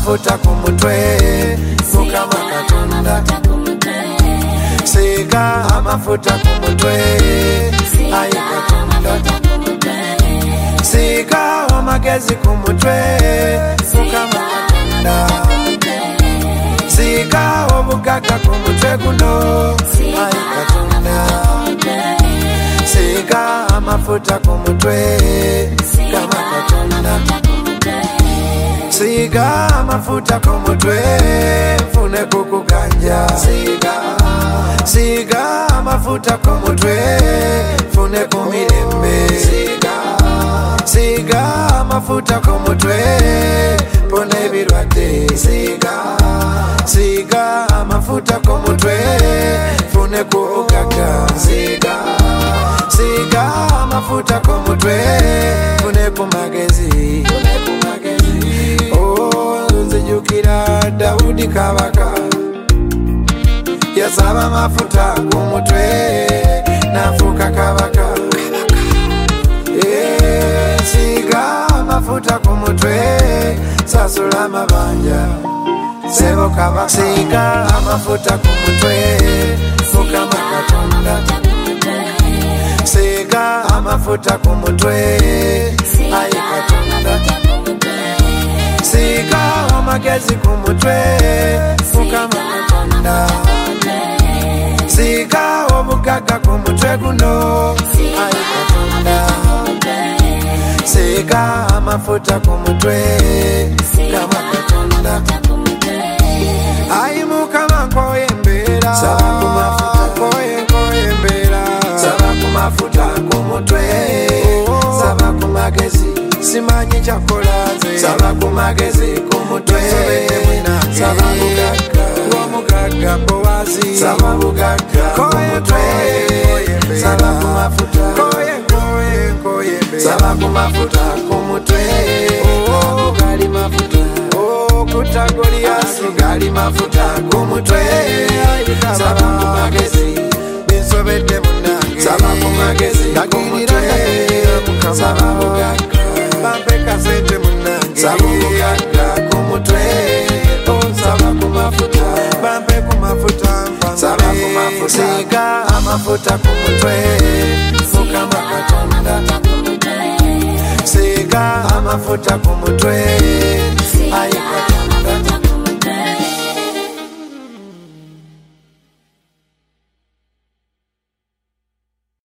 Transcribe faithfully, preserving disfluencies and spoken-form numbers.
amafuta ku mutwe Mukama Katonda siga amafuta ku mutwe ayi Katonda siga amagezi ku mutwe Mukama Katonda siga obugaga ku mutwe guno ayi Katonda siga amafuta ku mutwe Mukama Katonda siga amafuta ku mutwe fune kukuganja siga siga amafuta ku mutwe fune ku mirembe siga siga amafuta ku mutwe pone birwate siga siga amafuta ku mutwe fune ku ugaga siga siga amafuta ku mutwe fune ku magezi fune ku magezi oh nzijukira Daudi kabaka yasaba amafuta ku mutwe nafuka kabaka eh siga amafuta ku mutwe sasula amabanja sebo kabaka siga amafuta ku mutwe Mukama Katonda siga amafuta ku mutwe ayi Katonda siga amagezi ku mutwe Mukama Katonda siga obugaga ku mutwe guno ayi Katonda siga amafuta ku mutwe Mukama Katonda ayi Mukama nkoyembera saba ku mafuta koye nkoyembera saba ku mafuta ku mutwe saba ku magezi simanyi chakolaze saba ku magezi ku mutwe saba bugaga ngomugaga bowazi saba bugaga ku mutwe saba ku mafuta koye koye koye saba ku mafuta ku mutwe oh gali mafuta oh kutagoliasi gali mafuta ku mutwe saba ku magezi bisobedde munange saba ku magezi dagirira saba bugaga bampe kasete munange saba bugaga ku mutwe oh saba ku mafuta bampe ku mafuta saba ku mafuta siga amafuta ku mutwe Mukama Katonda siga amafuta ku mutwe